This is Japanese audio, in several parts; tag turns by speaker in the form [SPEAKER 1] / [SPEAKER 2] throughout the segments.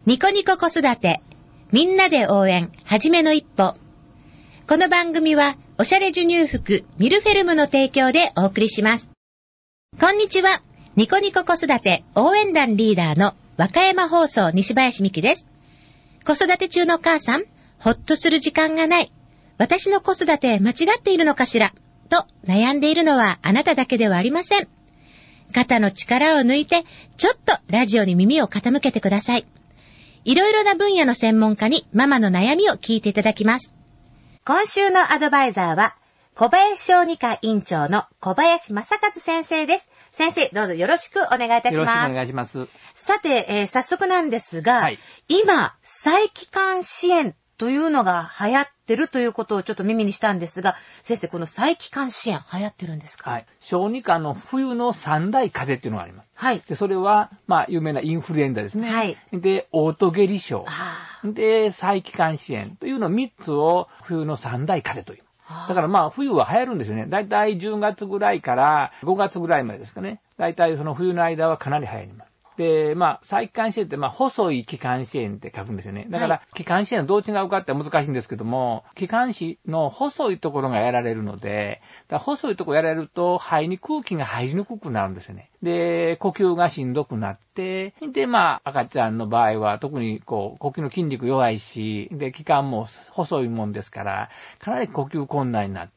[SPEAKER 1] ニコニコ子育てみんなで応援はじめの一歩。この番組はおしゃれ授乳服ミルフェルムの提供でお送りします。こんにちは。ニコニコ子育て応援団リーダーの和歌山放送西林美希です。子育て中の母さん、ほっとする時間がない。私の子育て間違っているのかしらと悩んでいるのはあなただけではありません。肩の力を抜いてちょっとラジオに耳を傾けてください。いろいろな分野の専門家にママの悩みを聞いていただきます。今週のアドバイザーは小林小児科院長の小林正和先生です。先生、どうぞよろしくお願いいたします。
[SPEAKER 2] よろしくお願いします。
[SPEAKER 1] さて、早速なんですが、
[SPEAKER 2] はい、
[SPEAKER 1] 今再帰還支援というのが流行ってるということをちょっと耳にしたんですが、先生、この再帰還支援流行ってるんですか？
[SPEAKER 2] はい。小児科の冬の三大風邪っていうのがあります。
[SPEAKER 1] はい。
[SPEAKER 2] で、それは、有名なインフルエンザですね。
[SPEAKER 1] はい。
[SPEAKER 2] で、オート下痢症。で、再帰還支援というの3つを冬の三大風邪という。だから冬は流行るんですよね。だいたい10月ぐらいから5月ぐらいまでですかね。だいたいその冬の間はかなり流行ります。で、再帰還支援って、細い気管支炎って書くんですよね。だから、気管支炎はどう違うかって難しいんですけども、気管支の細いところがやられるので、細いところやられると、肺に空気が入りにくくなるんですよね。で、呼吸がしんどくなって、で、赤ちゃんの場合は、特に呼吸の筋肉弱いし、で、気管も細いもんですから、かなり呼吸困難になって、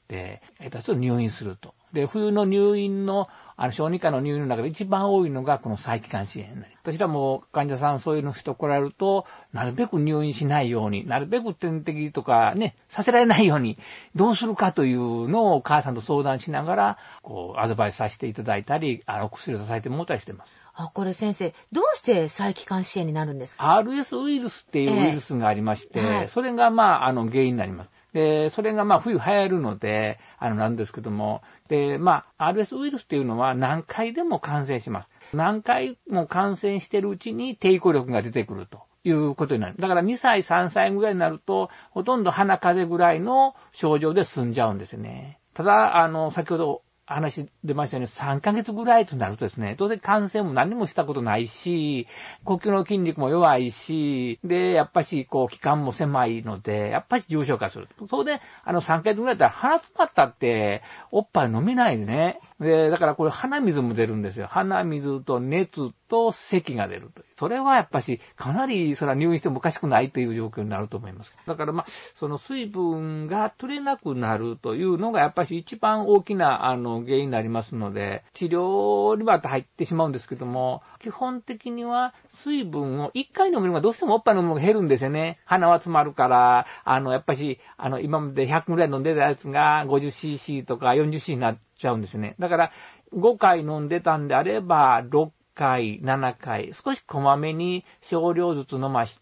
[SPEAKER 2] それを入院すると。で、冬の入院の、小児科の入院の中で一番多いのがこの再帰還支援になります。私らも患者さんそういうの人来られると、なるべく入院しないように、なるべく点滴とかね、させられないように、どうするかというのをお母さんと相談しながら、アドバイスさせていただいたり、薬を支えてもらったりしてます。
[SPEAKER 1] これ先生、どうして再帰還支援になるんですか？
[SPEAKER 2] RS ウイルスっていうウイルスがありまして、はい、それが原因になります。で、それが冬流行るので、なんですけども、で、RS ウイルスっていうのは何回でも感染します。何回も感染してるうちに抵抗力が出てくるということになる。だから2歳、3歳ぐらいになると、ほとんど鼻風邪ぐらいの症状で済んじゃうんですよね。ただ、先ほど話出ましたように3ヶ月ぐらいとなるとですね、当然感染も何もしたことないし、呼吸の筋肉も弱いし、で、やっぱし気管も狭いので、やっぱし重症化する。それで、3ヶ月ぐらいだったら鼻詰まったっておっぱい飲めないでね。で、だからこれ鼻水も出るんですよ。鼻水と熱と咳が出るという。それはやっぱしかなりそれは入院してもおかしくないという状況になると思います。だからその水分が取れなくなるというのがやっぱし一番大きな原因になりますので、治療には入ってしまうんですけども、基本的には水分を1回飲むのがどうしてもおっぱい飲むのが減るんですよね。鼻は詰まるから、やっぱし今まで100ぐらい飲んでたやつが 50cc とか 40cc になっちゃうんですよね。だから5回飲んでたんであれば6回、7回、少しこまめに少量ずつ飲まして、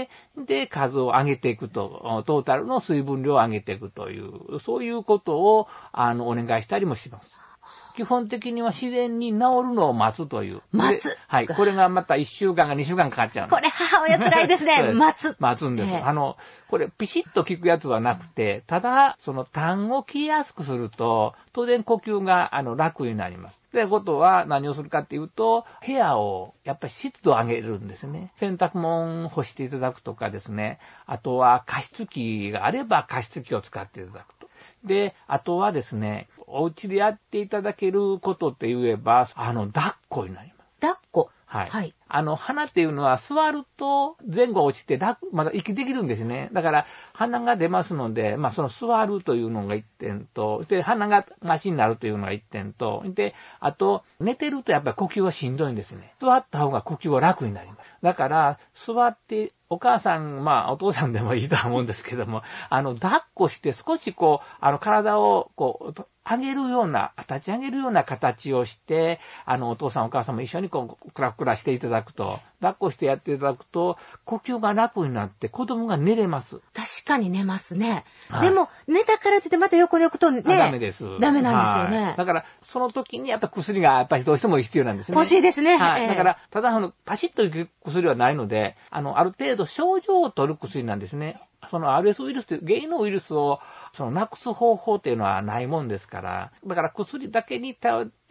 [SPEAKER 2] で、数を上げていくと、トータルの水分量を上げていくという、そういうことを、お願いしたりもします。基本的には自然に治るのを待つという。
[SPEAKER 1] 待つ。
[SPEAKER 2] はい。これがまた1週間か2週間かかっちゃう。
[SPEAKER 1] これ母親辛いですね。待つ。
[SPEAKER 2] 待つんです。これピシッと効くやつはなくて、ただ、その痰を切りやすくすると、当然呼吸が楽になります。ということは何をするかっていうと、部屋をやっぱり湿度を上げるんですね。洗濯物干していただくとかですね。あとは加湿器があれば加湿器を使っていただくと。で、あとはですね、お家でやっていただけることって言えば、抱っこになります。
[SPEAKER 1] 抱っこ？
[SPEAKER 2] はい。はい。鼻っていうのは座ると前後落ちてまだ息できるんですね。だから鼻が出ますので、その座るというのが1点と、で、鼻がマシになるというのが1点と、で、あと、寝てるとやっぱり呼吸はしんどいんですね。座った方が呼吸は楽になります。だから、座って、お母さん、お父さんでもいいとは思うんですけども、抱っこして少し体を上げるような、立ち上げるような形をして、お父さんお母さんも一緒にクラクラしていただくと、抱っこしてやっていただくと、呼吸が楽になって子供が寝れます。
[SPEAKER 1] 確かに寝ますね。はい、でも、寝たからといってまた横に置くとね、
[SPEAKER 2] ダメです。
[SPEAKER 1] ダメなんですよね。
[SPEAKER 2] はい、だから、その時にやっぱ薬がやっぱりどうしても必要なんですね。
[SPEAKER 1] 欲しいですね。
[SPEAKER 2] はい。だから、ただパシッといく薬はないので、ある程度症状を取る薬なんですね。その RS ウイルスという原因のウイルスをなくす方法っていうのはないもんですから、だから薬だけに頼って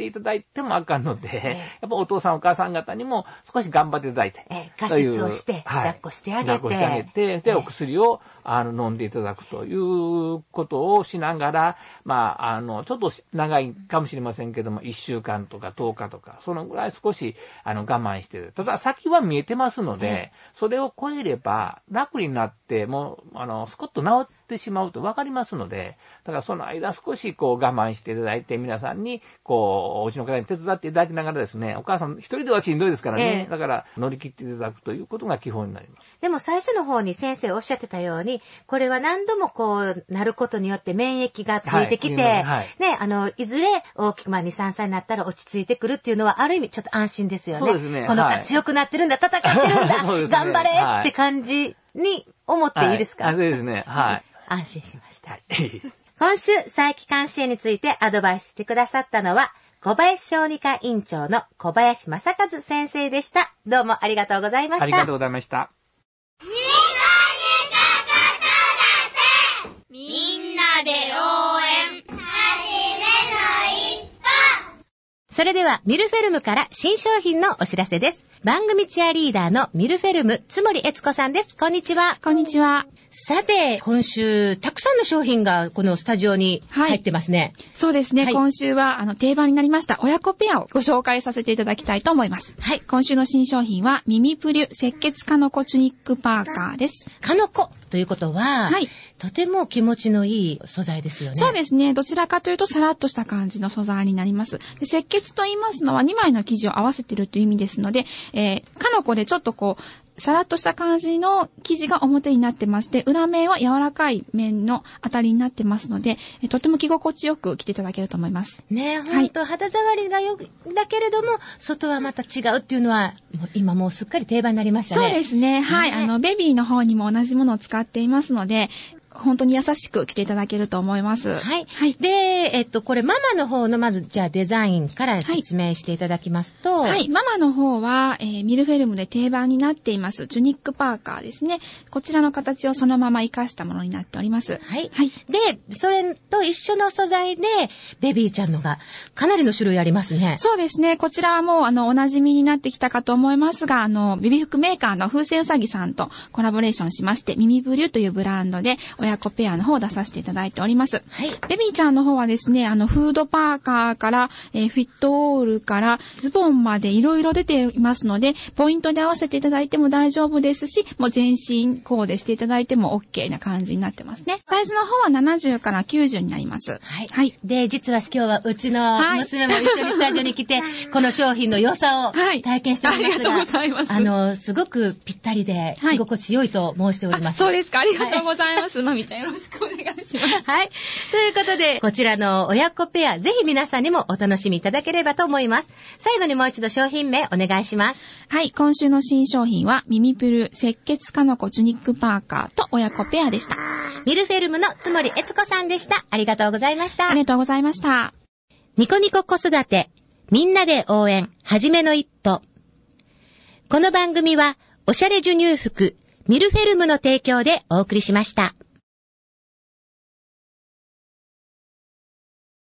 [SPEAKER 2] っていただいてもあかんので、やっぱお父さんお母さん方にも少し頑張っていただいて。
[SPEAKER 1] 加湿をして、抱っこしてあげて。
[SPEAKER 2] 抱っこしてあげて、で、お薬を飲んでいただくということをしながら、ちょっと長いかもしれませんけども、1週間とか10日とか、そのぐらい少し我慢してる。ただ先は見えてますので、それを超えれば楽になって、もう、スコッと治ってしまうと分かりますので、だからその間少し我慢していただいて、皆さんにお家の方に手伝っていただきながらですね、お母さん一人ではしんどいですからね、だから乗り切っていただくということが基本になります。
[SPEAKER 1] でも最初の方に先生おっしゃってたように、これは何度もなることによって免疫がついてきて、いずれ大きく2、3歳になったら落ち着いてくるっていうのはある意味ちょっと安心ですよね。
[SPEAKER 2] そうですね。
[SPEAKER 1] この子強くなってるんだ、戦ってるんだ、頑張れって感じに思っていいですか？
[SPEAKER 2] そうですね。はい。
[SPEAKER 1] 安心しました。今週、再帰還支援についてアドバイスしてくださったのは、小林小児科院長の小林正和先生でした。どうもありがとうございました。
[SPEAKER 2] ありがとうございました。
[SPEAKER 3] みんなで応援
[SPEAKER 1] それではミルフェルムから新商品のお知らせです。番組チアリーダーのミルフェルム津森悦子さんです。こんにちは。
[SPEAKER 4] こんにちは。
[SPEAKER 1] さて、今週たくさんの商品がこのスタジオに入ってますね。
[SPEAKER 4] そうですね。今週は定番になりました親子ペアをご紹介させていただきたいと思います。はい。今週の新商品はミミプリュ赤血カノコチュニックパーカーです。
[SPEAKER 1] カノコということは、とても気持ちのいい素材ですよね。
[SPEAKER 4] そうですね。どちらかというとさらっとした感じの素材になります。で、赤血と言いますのは2枚の生地を合わせているという意味ですので、カノコでちょっとさらっとした感じの生地が表になってまして、裏面は柔らかい面の当たりになってますので、とても着心地よく着ていただけると思います。
[SPEAKER 1] ねえ、ほんと肌触りがだけれども、外はまた違うっていうのは、今もうすっかり定番になりましたね。
[SPEAKER 4] そうですね。はい。ベビーの方にも同じものを使っていますので、本当に優しく着ていただけると思います。
[SPEAKER 1] はい。はい。で、これママの方のまずじゃあデザインから説明していただきますと。
[SPEAKER 4] はい。ママの方は、ミルフェルムで定番になっていますチュニックパーカーですね。こちらの形をそのまま活かしたものになっております。
[SPEAKER 1] はい。はい。で、それと一緒の素材でベビーちゃんのがかなりの種類ありますね。
[SPEAKER 4] そうですね。こちらはもうお馴染みになってきたかと思いますが、ベビー服メーカーの風船うさぎさんとコラボレーションしまして、ミミブリュというブランドで親子ペアの方を出させていただいております。はい。ベビーちゃんの方はですね、フードパーカーから、フィットオールからズボンまでいろいろ出ていますので、ポイントで合わせていただいても大丈夫ですし、もう全身コーデしていただいても OK な感じになってますね。サイズの方は70から90になります。はい。はい。
[SPEAKER 1] で、実は今日はうちの娘も一緒にスタジオに来て、この商品の良さを体験しておりますが、
[SPEAKER 4] ありがとうございます。
[SPEAKER 1] すごくぴったりで、着心地良いと申しております。
[SPEAKER 4] そうですか。ありがとうございます。まみちゃんよろしくお願いします。
[SPEAKER 1] はい。ということで、こちらの親子ペア、ぜひ皆さんにもお楽しみいただければと思います。最後にもう一度商品名お願いします。
[SPEAKER 4] はい。今週の新商品は、ミミプル赤血カノコチュニックパーカーと親子ペアでした。
[SPEAKER 1] ミルフェルムの津森悦子さんでした。ありがとうございました。
[SPEAKER 4] ありがとうございました。
[SPEAKER 1] ニコニコ子育て、みんなで応援、はじめの一歩。この番組は、おしゃれ授乳服、ミルフェルムの提供でお送りしました。